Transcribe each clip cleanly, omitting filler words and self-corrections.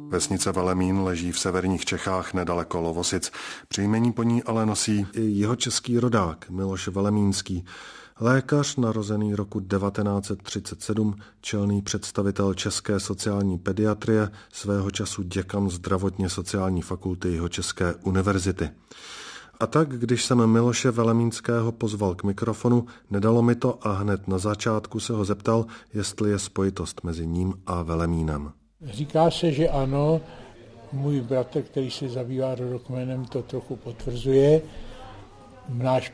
Vesnice Velemín leží v severních Čechách nedaleko Lovosic. Příjmení po ní ale nosí i jihočeský rodák Miloš Velemínský. Lékař narozený roku 1937, čelný představitel české sociální pediatrie, svého času děkan zdravotně sociální fakulty Jihočeské univerzity. A tak, když jsem Miloše Velemínského pozval k mikrofonu, nedalo mi to a hned na začátku se ho zeptal, jestli je spojitost mezi ním a Velemínem. Říká se, že ano, můj bratr, který se zabývá rodokmenem, to trochu potvrzuje. Náš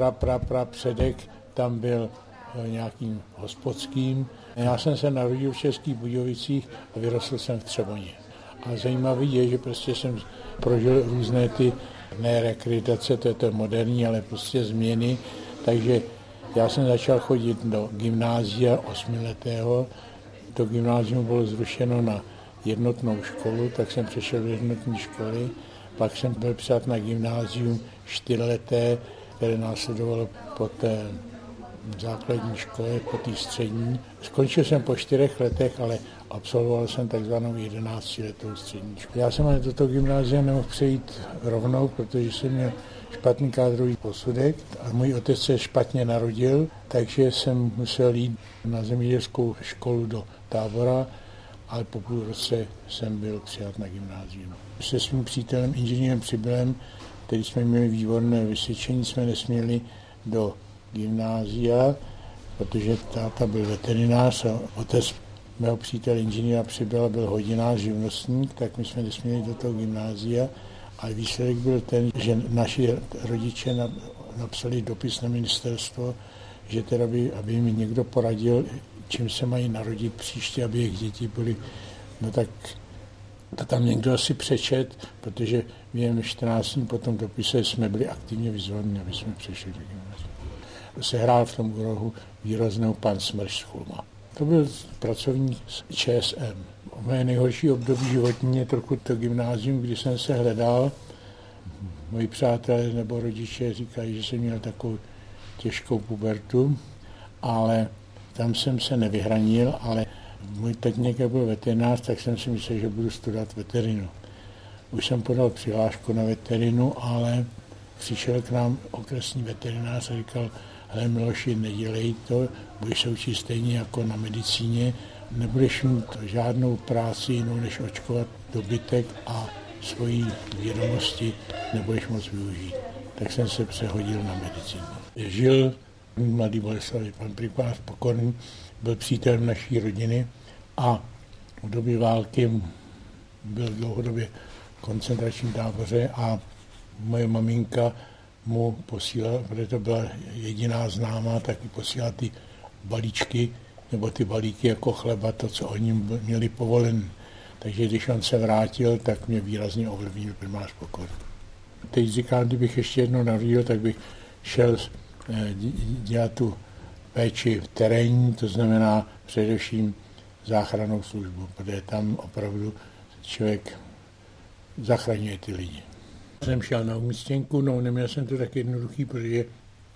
předek tam byl nějakým hospodským. Já jsem se narodil v Českých Budějovicích a vyrostl jsem v Třeboně. A zajímavý je, že prostě jsem prožil různé ty, ne rekreace, to je to moderní, ale prostě změny. Takže já jsem začal chodit do gymnázia 8letého. To gymnázium bylo zrušeno na jednotnou školu, tak jsem přešel do jednotné školy. Pak jsem byl přijat na gymnázium 4leté, které následovalo po té základní škole, po té střední. Skončil jsem po 4 letech, ale absolvoval jsem takzvanou 11letou střední školu. Já jsem ale do toho gymnázia nemohl přejít rovnou, protože jsem měl špatný kádrový posudek a můj otec se špatně narodil, takže jsem musel jít na zemědělskou školu do Tábora, ale po půl roce jsem byl přijat na gymnázium. Se svým přítelem inženýrem Přibylem, který jsme měli výborné vysvědčení, jsme nesměli do gymnázia, protože táta byl veterinář a otec mého přítele inženýra Přibyla byl hodinář, živnostník, tak my jsme nesměli do toho gymnázia. Ale výsledek byl ten, že naši rodiče napsali dopis na ministerstvo, že teda aby mi někdo poradil, čím se mají narodit příště, aby jejich děti byly. No tak to tam někdo asi přečet, protože během 14 dní po tom dopise jsme byli aktivně vyzvaní, aby jsme přešli do gymnázia. Sehrál v tom úrohu výraznou pan Smrš z Chluma. To byl pracovník z ČSM. Moje nejhorší období životní je trochu to gymnázium, kdy jsem se hledal. Moji přátelé nebo rodiče říkají, že jsem měl takovou těžkou pubertu, ale tam jsem se nevyhranil, ale můj tatínek byl veterinář, tak jsem si myslel, že budu studovat veterinu. Už jsem podal přihlášku na veterinu, ale přišel k nám okresní veterinář a říkal, hele Miloši, nedělej to, budeš se učit stejně jako na medicíně, nebudeš mít žádnou práci jinou, než očkovat dobytek a svoji vědomosti nebudeš moc využít. Tak jsem se přehodil na medicínu. Žil mladý Boleslavy, pan primář Pokorný, byl přítelem naší rodiny a v době války byl dlouhodobě v koncentračním táboře a moje maminka mu posílala, protože to byla jediná známá, tak mi posílala ty balíčky, nebo ty balíky jako chleba, to, co oni měli povolen. Takže když on se vrátil, tak mě výrazně ovlivnil primář Pokorný. Teď říkám, kdybych ještě jednou narodil, tak bych šel dělat tu péči v terénní, to znamená především záchrannou službu, protože tam opravdu člověk zachraňuje ty lidi. Jsem šel na umístěnku, no neměl jsem to tak jednoduchý, protože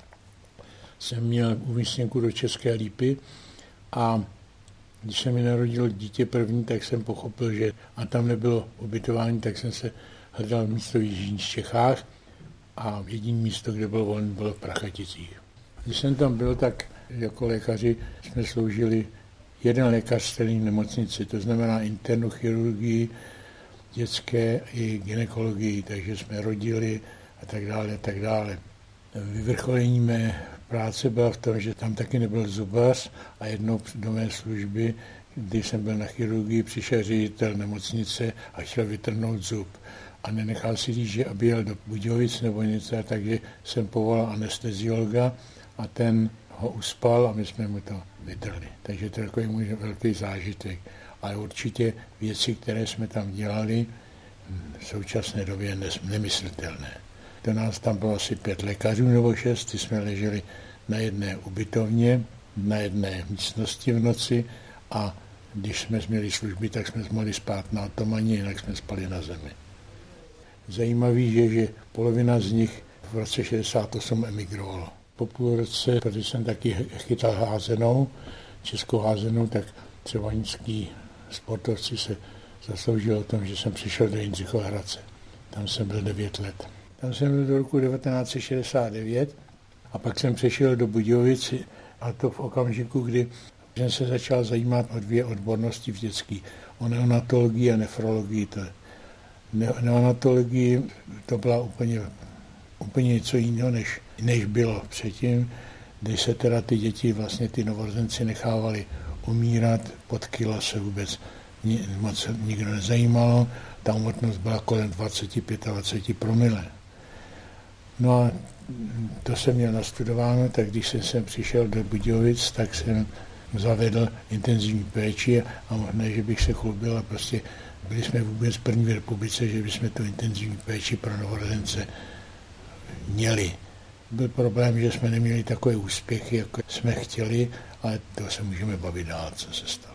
jsem měl umístěnku do České Lípy a když se mi narodilo dítě první, tak jsem pochopil, že a tam nebylo ubytování, tak jsem se hledal místo v jižních Čechách a jediné místo, kde bylo volné, bylo v Prachaticích. Když jsem tam byl, tak jako lékaři jsme sloužili jeden lékař v celé nemocnici, to znamená internu chirurgii, dětské i gynekologii, takže jsme rodili a tak dále, a tak dále. Vyvrcholení mé práce byla v tom, že tam taky nebyl zubař a jednou do mé služby, když jsem byl na chirurgii, přišel ředitel nemocnice a chtěl vytrhnout zub. A nenechal si říct, že aby jel do Budějovic nebo něco, takže jsem povolal anesteziologa a ten ho uspal a my jsme mu to vytrhli. Takže to je takový můj velký zážitek. Ale určitě věci, které jsme tam dělali, v současné době nemyslitelné. To nás tam bylo asi 5 lékařů nebo 6, ty jsme leželi na jedné ubytovně, na jedné místnosti v noci a když jsme měli služby, tak jsme mohli spát na otomaně, jinak jsme spali na zemi. Zajímavý je, že polovina z nich v roce 68 emigrovalo. Po půl roce, protože jsem taky chytal házenou, českou házenou, tak třebaňský sportovci se zasloužil o tom, že jsem přišel do Jindřichova Hradce. Tam jsem byl 9 let. Tam jsem byl do roku 1969 a pak jsem přešel do Budějovic, a to v okamžiku, kdy jsem se začal zajímat o 2 odbornosti v dětský. O neonatologii a nefrologii. Neonatologii to byla úplně něco jiného, než bylo předtím, když se teda ty děti, vlastně ty novorozenci nechávali umírat, pod kilo se vůbec moc nikdo nezajímalo, ta úmrtnost byla kolem 25 promile. No a to jsem měl nastudováno, tak když jsem přišel do Budějovic, tak jsem zavedl intenzivní péči a možná, že bych se chlubil a prostě byli jsme vůbec první v republice, že bychom tu intenzivní péči pro novorozence měli. Byl problém, že jsme neměli takové úspěchy, jako jsme chtěli, ale to se můžeme bavit dál, co se stalo.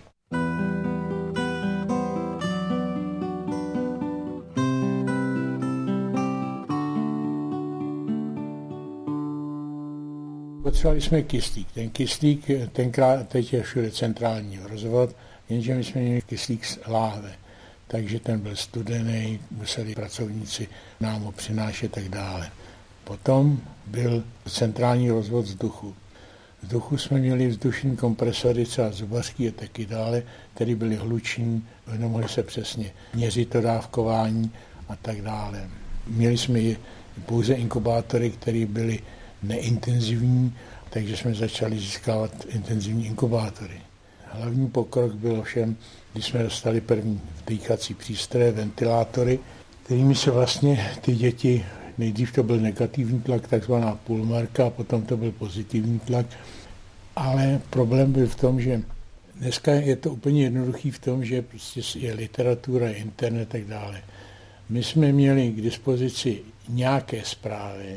Potřebovali jsme kyslík. Ten kyslík, tenkrát, teď je všude centrální rozvod, jenže my jsme měli kyslík z láhve. Takže ten byl studený, museli pracovníci nám ho přinášet tak dále. Potom byl centrální rozvod vzduchu. Vzduchu jsme měli vzdušní kompresory, třeba zubařský a taky dále, které byly hluční, nemohli se přesně měřit to dávkování a tak dále. Měli jsme pouze inkubátory, které byly neintenzivní, takže jsme začali získávat intenzivní inkubátory. Hlavní pokrok byl ovšem, když jsme dostali první dýchací přístroje, ventilátory, kterými se vlastně ty děti, nejdřív to byl negativní tlak, takzvaná pulmarka, a potom to byl pozitivní tlak, ale problém byl v tom, že dneska je to úplně jednoduchý v tom, že prostě je literatura, je internet a tak dále. My jsme měli k dispozici nějaké zprávy.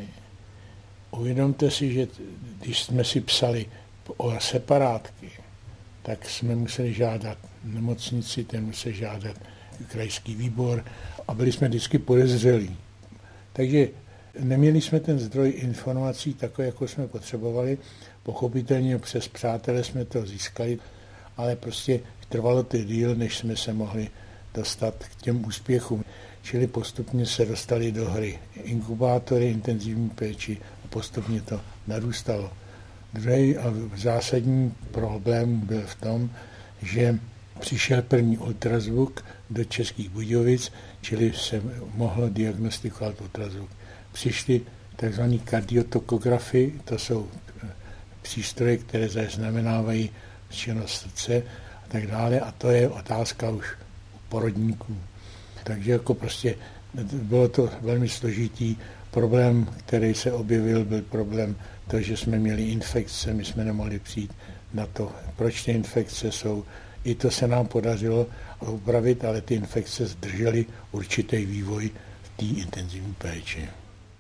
Uvědomte si, že když jsme si psali o separátky, tak jsme museli žádat nemocnici, ten musel žádat krajský výbor a byli jsme vždycky podezřelí. Takže neměli jsme ten zdroj informací takový, jako jsme potřebovali. Pochopitelně přes přátele jsme to získali, ale prostě trvalo to díl, než jsme se mohli dostat k těm úspěchům. Čili postupně se dostali do hry inkubátory, intenzivní péči a postupně to narůstalo. Druhý a zásadní problém byl v tom, že přišel první ultrazvuk do Českých Budějovic, čili se mohlo diagnostikovat ultrazvuk. Přišly tzv. Kardiotokografy, to jsou přístroje, které zaznamenávají činnost srdce a tak dále, a to je otázka už porodníků. Takže jako prostě bylo to velmi složitý. Problém, který se objevil, byl problém to, že jsme měli infekce, my jsme nemohli přijít na to, proč ty infekce jsou. I to se nám podařilo upravit, ale ty infekce zdržely určitý vývoj v té intenzivní péči.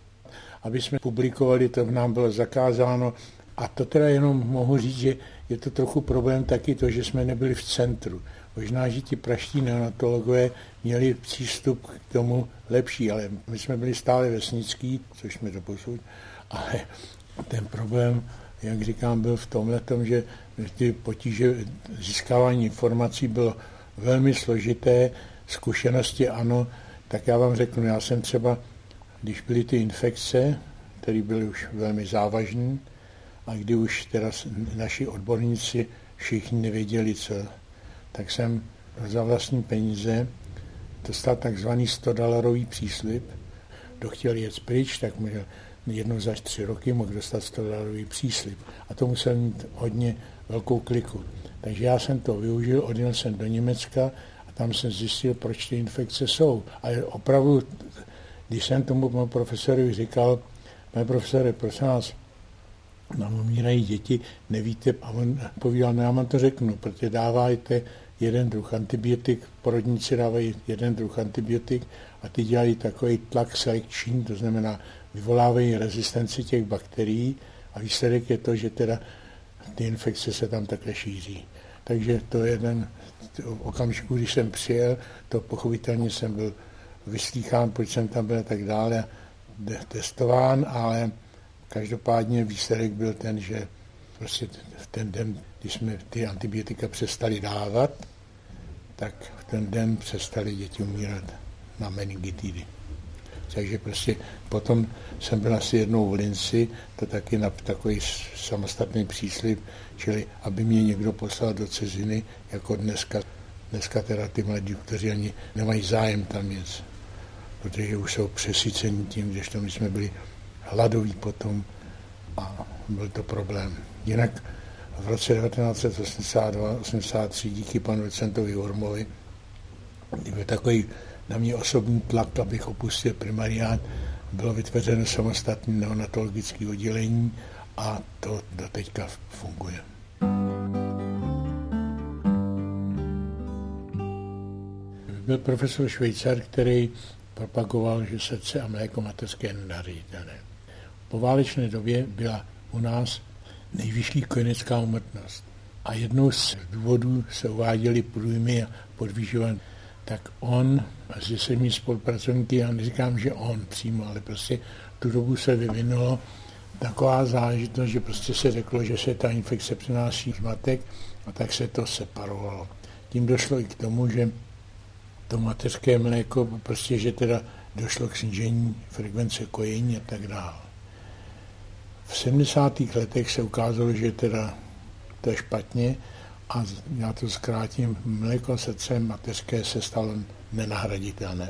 Aby jsme publikovali, to nám bylo zakázáno. A to teda jenom mohu říct, že je to trochu problém taky to, že jsme nebyli v centru. Možná, že ti praští neonatologové měli přístup k tomu lepší, ale my jsme byli stále vesnický, což jsme doposud, ale ten problém, jak říkám, byl v tomhletom, že ty potíže získávání informací bylo velmi složité, zkušenosti ano, tak já vám řeknu, já jsem třeba, když byly ty infekce, které byly už velmi závažné, a kdy už teda naši odborníci všichni nevěděli, co, tak jsem za vlastní peníze dostal takzvaný $100 příslib. Kdo chtěl jet pryč, tak může jednou za 3 roky mohl dostat $100 příslib. A to musel mít hodně velkou kliku. Takže já jsem to využil, odjel jsem do Německa a tam jsem zjistil, proč ty infekce jsou. A opravdu, když jsem tomu panu profesorovi říkal, pane profesore, prosím vás, nám umírají děti, nevíte, a on povídal, no já vám to řeknu, protože dáváte jeden druh antibiotik, porodníci dávají jeden druh antibiotik a ty dělají takový tlak selekční, to znamená vyvolávají rezistenci těch bakterií a výsledek je to, že teda ty infekce se tam takhle šíří. Takže to je jeden okamžiku, když jsem přijel, to pochopitelně jsem byl vyslýchán, proč jsem tam byl a tak dále, testován, ale každopádně výsledek byl ten, že prostě v ten den, když jsme ty antibiotika přestali dávat, tak v ten den přestali děti umírat na meningitidy. Takže prostě potom jsem byl asi jednou v Linci, to taky na takový samostatný příslib, čili aby mě někdo poslal do ciziny, jako dneska. Dneska teda ty mladí, kteří ani nemají zájem tam jet, protože už jsou přesyceni tím, když my jsme byli hladoví potom a byl to problém. Jinak v roce 1982-83 díky panu docentovi Hormovi byl takový na mě osobní tlak, abych opustil primariát, bylo vytvořeno samostatné neonatologické oddělení a to doteďka funguje. Byl profesor Švejcar, který propagoval, že srdce a mléko mateřské je nenahraditelné. Po válečné době byla u nás nejvyšší kojenecká úmrtnost. A jednou z důvodů se uváděly průjmy a podvýživa. Tak on se svými spolupracovníky, já neříkám, že on přímo, ale prostě tu dobu se vyvinulo taková záležitost, že prostě se řeklo, že se ta infekce přenáší z matek a tak se to separovalo. Tím došlo i k tomu, že to mateřské mléko, prostě, že teda došlo k snížení frekvence kojení a tak dále. V 70. letech se ukázalo, že teda to je špatně a já to zkrátím, mléko srdce mateřské se stalo nenahraditelné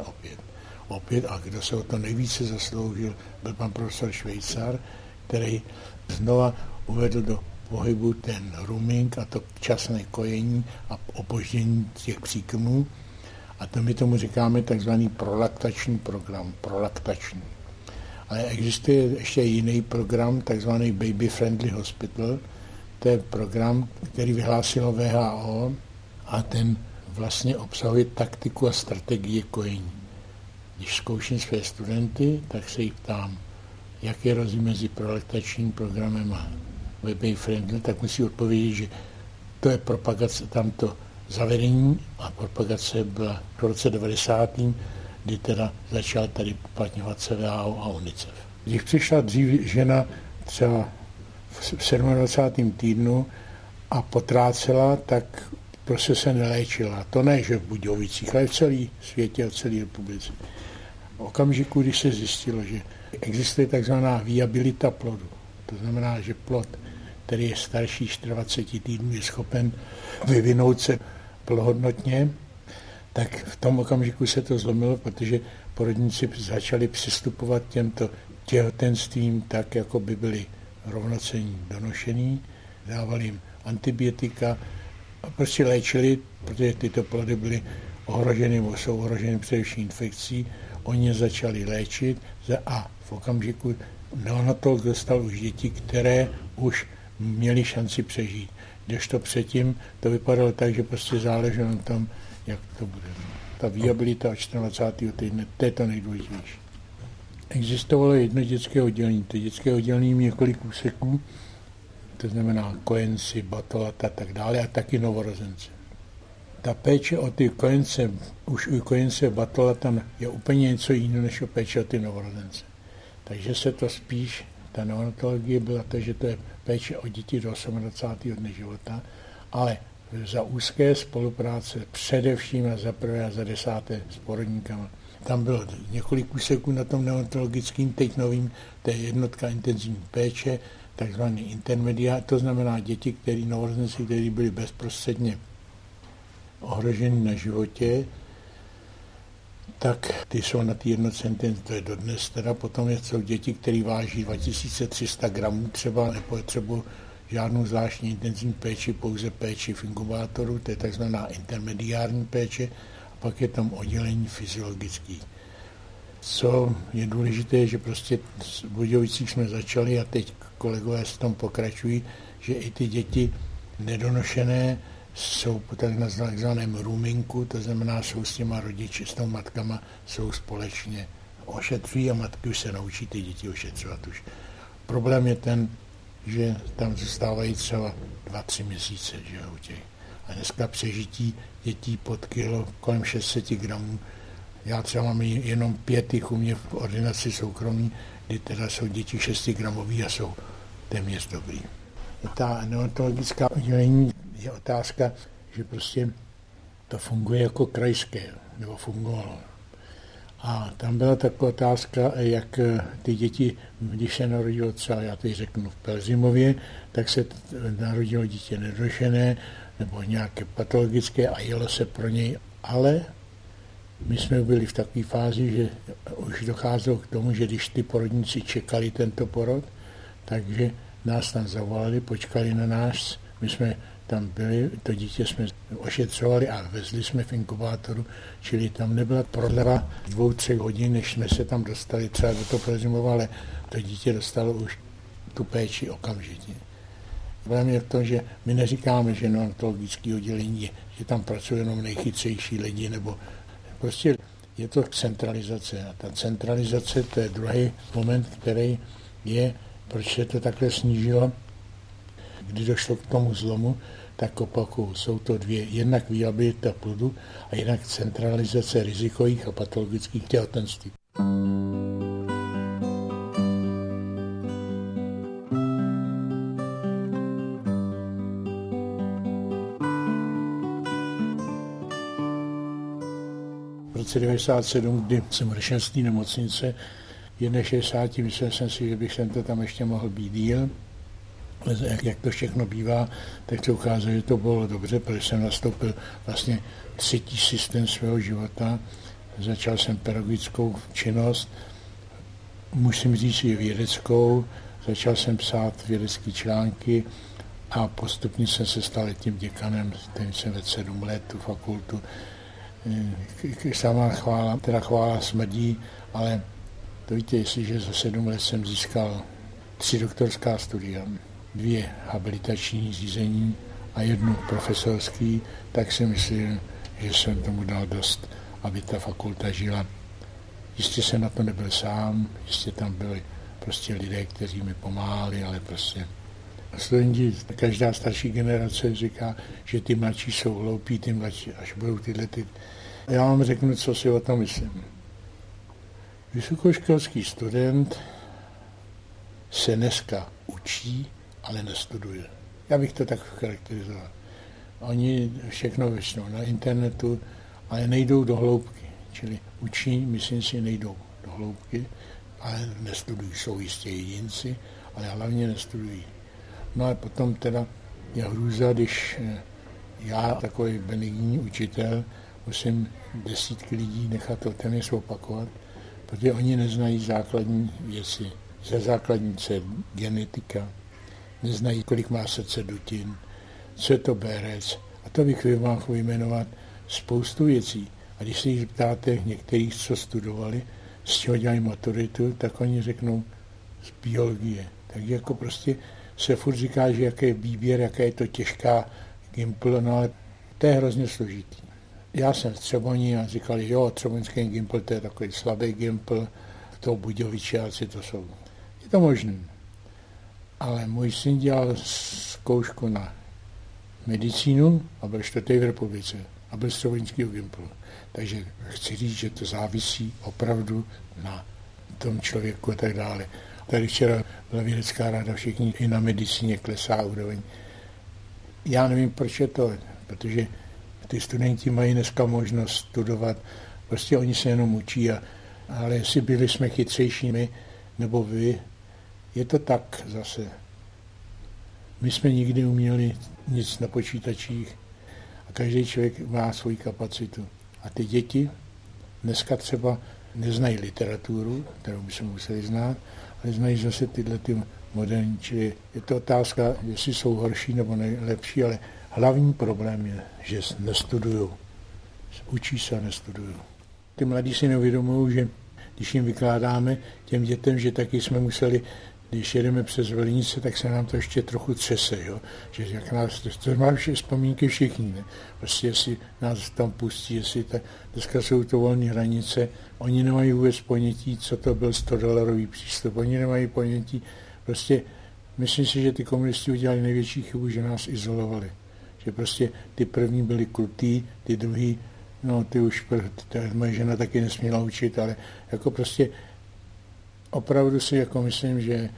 opět a kdo se o to nejvíce zasloužil, byl pan profesor Švejcar, který znova uvedl do pohybu ten rooming a to včasné kojení a opoždění těch příkrmů. A to my tomu říkáme takzvaný prolaktační program, prolaktační. Ale existuje ještě jiný program, takzvaný Baby Friendly Hospital. To je program, který vyhlásilo WHO a ten vlastně obsahuje taktiku a strategii kojení. Když zkouším své studenty, tak se jich ptám, jak je rozdíl mezi prolaktačním programem a Baby Friendly, tak musí odpovědět, že to je propagace tamto zavedení a propagace byla v roce 90., kdy teda začal tady uplatňovat WHO a UNICEF. Když přišla dřív žena třeba v 27. týdnu a potrácela, tak prostě se neléčila. To ne, že v Budějovicích, ale v celé světě a v celé republice. V okamžiku, když se zjistilo, že existuje takzvaná viabilita plodu, to znamená, že plod, který je starší 24 týdnů, je schopen vyvinout se plnohodnotně, tak v tom okamžiku se to zlomilo, protože porodníci začali přistupovat těmto těhotenstvím tak, jako by byli rovnocenní donošený, dávali jim antibiotika a prostě léčili, protože tyto plody byly ohroženy, jsou ohroženy především infekcí, oni je začali léčit a v okamžiku neonatolog dostal už děti, které už měly šanci přežít. Kdežto předtím to vypadalo tak, že prostě záleželo na tom, jak to bude. Ta viabilita od 24. týdne, to je to nejdůležitější. Existovalo jedno dětské oddělení. To dětské oddělení mělo několik úseků, to znamená kojenci, batolata a tak dále, a taky novorozence. Ta péče o ty kojence, už u kojence batolata je úplně něco jiného, než o péče o ty novorozence. Takže se to spíš, ta neonatologie byla to, že to je péče o děti do 28. dne života, ale za úzké spolupráce především a za prvé a za 10. s porodníkama. Tam bylo několik úseků na tom neonatologickým, teď novým, to je jednotka intenzivní péče, takzvaný intermediát, to znamená děti, novorozenci, které byly bezprostředně ohroženy na životě, tak ty jsou na té jednotce intenzivní, to je dodnes, teda potom jsou děti, které váží 2300 gramů, třeba nepotřebují žádnou zvláštní intenzivní péči, pouze péči v inkubátoru, to je takzvaná intermediární péče, a pak je tam oddělení fyziologický. Co je důležité, že prostě v Budějovicích jsme začali a teď kolegové s tom pokračují, že i ty děti nedonošené jsou po takzvaném roominku, to znamená, jsou s těma rodiči, s těma matkama, jsou společně ošetřují a matky už se naučí ty děti ošetřovat už. Problém je ten, že tam zůstávají třeba 2-3 měsíce, že jo, těch. A dneska přežití dětí pod kilo kolem 600 gramů. Já třeba mám jenom 5 u mě v ordinaci soukromí, kdy teda jsou děti 6 gramový a jsou téměř dobrý. Ta neonatologická oddělení je otázka, že prostě to funguje jako krajské, nebo fungovalo. A tam byla taková otázka, jak ty děti, když se narodilo třeba, já teď řeknu v Pelzimově, tak se narodilo dítě nedošené nebo nějaké patologické a jelo se pro něj. Ale my jsme byli v takové fázi, že už docházelo k tomu, že když ty porodníci čekali tento porod, takže nás tam zavolali, počkali na nás, my jsme tam byli, to dítě jsme ošetřovali a vezli jsme v inkubátoru, čili tam nebyla prodleva 2-3 hodin, než jsme se tam dostali třeba do toho Pelzimova, ale to dítě dostalo už tu péči okamžitě. Problém je v tom, že my neříkáme, že neonatologické oddělení je, že tam pracují jenom nejchytřejší lidi, nebo prostě je to centralizace. A ta centralizace, to je druhý moment, který je, proč se to takhle snížilo, kdy došlo k tomu zlomu, tak opakuju, jsou to dvě, jednak viabilita plodu a jednak centralizace rizikových a patologických těhotenství. V roce 1997, kdy jsem odešel z té nemocnice, 61, myslel jsem si, že bych sem to tam ještě mohl být díl. Jak to všechno bývá, tak se ukázalo, že to bylo dobře, protože jsem nastoupil vlastně třetí systém svého života. Začal jsem pedagogickou činnost, musím říct i vědeckou, začal jsem psát vědecké články a postupně jsem se stal tím děkanem, kterým jsem vedl 7 let tu fakultu. Sama chvála smrdí, ale to víte, jestliže za 7 let jsem získal 3 doktorská studia, 2 habilitační řízení a 1 profesorský, tak si myslím, že jsem tomu dal dost, aby ta fakulta žila. Jistě jsem na to nebyl sám, jistě tam byli prostě lidé, kteří mi pomáhali, ale prostě studenti, každá starší generace říká, že ty mladší jsou hloupí, ty mladší, až budou tyhle ty. Já vám řeknu, co si o tom myslím. Vysokoškolský student se dneska učí, ale nestuduje. Já bych to tak charakterizoval. Oni všechno vyšnou na internetu, ale nejdou do hloubky. Čili učí, myslím si, nejdou do hloubky, ale nestudují. Jsou jistě jedinci, ale hlavně nestudují. No a potom teda je hrůza, když já, takový benigní učitel, musím desítky lidí nechat o tenis opakovat, protože oni neznají základní věci. Za základní je genetika, neznají, kolik má srdce dutin, co je to bérec. A to bych vám vyjmenovat spoustu věcí. A když se jich ptáte některých, co studovali, z čeho dělají maturitu, tak oni řeknou z biologie. Takže jako prostě se furt říká, že jaký je výběr, jaká je to těžká Gimpl, no ale to je hrozně složitý. Já jsem v Třeboni a říkali, že jo, třeboňský Gimpl, to je takový slabý Gimpl, to Budějovičáci to jsou. Je to možné. Ale můj syn dělal zkoušku na medicínu a byl 4. v republice a byl z třeboňského Gimplu. Takže chci říct, že to závisí opravdu na tom člověku a tak dále. Tady včera byla vědecká rada, všichni i na medicíně klesá úroveň. Já nevím, proč je to, protože ty studenti mají dneska možnost studovat, prostě oni se jenom učí, ale jestli byli jsme chytřejší my, nebo vy, je to tak zase. My jsme nikdy uměli nic na počítačích a každý člověk má svoji kapacitu. A ty děti dneska třeba neznají literaturu, kterou by se museli znát, ale znají zase tyhle ty moderní, čili je to otázka, jestli jsou horší nebo lepší, ale hlavní problém je, že nestudují. Učí se a nestudují. Ty mladí si neuvědomují, že když jim vykládáme těm dětem, že taky jsme museli, když jedeme přes Velenice, tak se nám to ještě trochu třese, jo? Že jak nás, to má vzpomínky všichni, ne? Prostě jestli nás tam pustí, jestli dneska jsou to volné hranice, oni nemají vůbec ponětí, co to byl $100 přístup, oni nemají ponětí, prostě myslím si, že ty komunisti udělali největší chybu, že nás izolovali, že prostě ty první byli krutý, ty druhý, no ty už, moje žena taky nesměla učit, ale jako prostě opravdu si jako myslím, že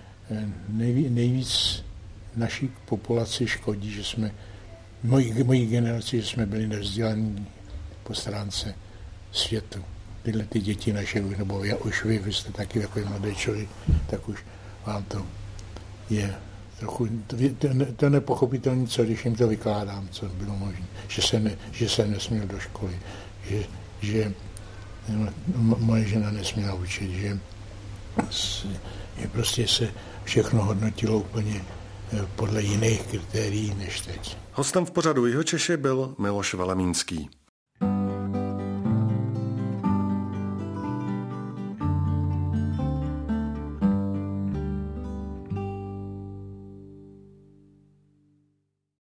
nejvíc naší populaci škodí, že jsme, mojí generaci, že jsme byli nevzdělaní po stránce světu. Tyhle ty děti naše, nebo už vy jste taky takový mladý člověk, tak už vám to je trochu, to nepochopitelné, co když jim to vykládám, co bylo možné, že jsem nesměl do školy, že moje žena nesměla učit, že prostě se všechno hodnotilo úplně podle jiných kritérií než teď. Hostem v pořadu Jihočeši byl Miloš Velemínský.